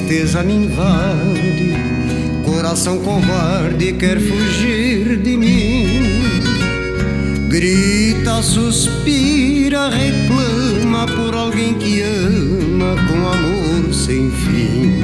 tristeza me invade, coração covarde quer fugir de mim. Grita, suspira, reclama por alguém que ama com amor sem fim.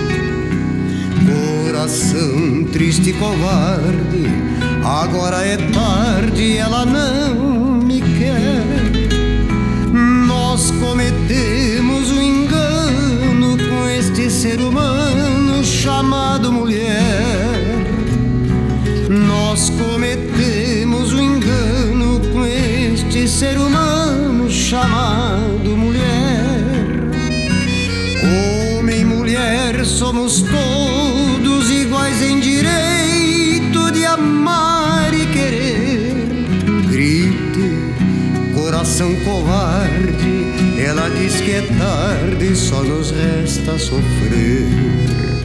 Coração triste e covarde, agora é tarde, ela não me quer. Nós cometemos um engano com este ser humano chamado mulher. Nós cometemos um engano com este ser humano chamado mulher. Homem e mulher somos todos iguais em direito de amar e querer. Grite, coração covarde, ela diz que é tarde, só nos resta sofrer.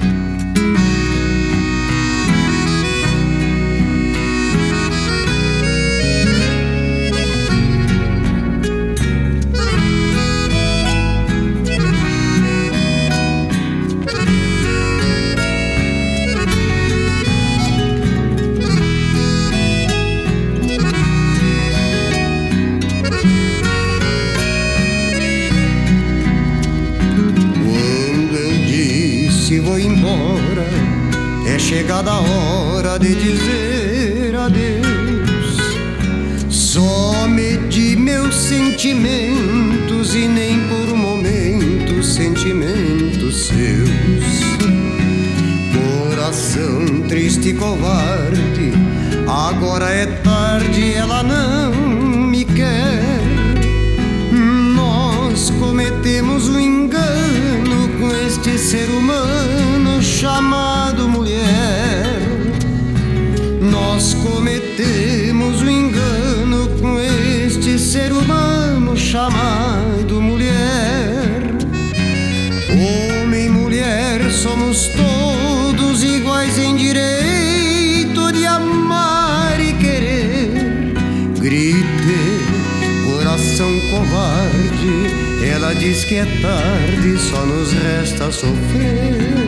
Se vou embora, é chegada a hora de dizer adeus. Só medi meus sentimentos e nem por um momento sentimentos seus. Coração triste e covarde, agora é tarde, ela não me quer. Nós cometemos um engano com este ser humano chamado mulher. Nós cometemos um engano com este ser humano chamado mulher. Homem e mulher somos todos iguais em direito de amar e querer. Grite, coração covarde, ela diz que é tarde, só nos resta sofrer.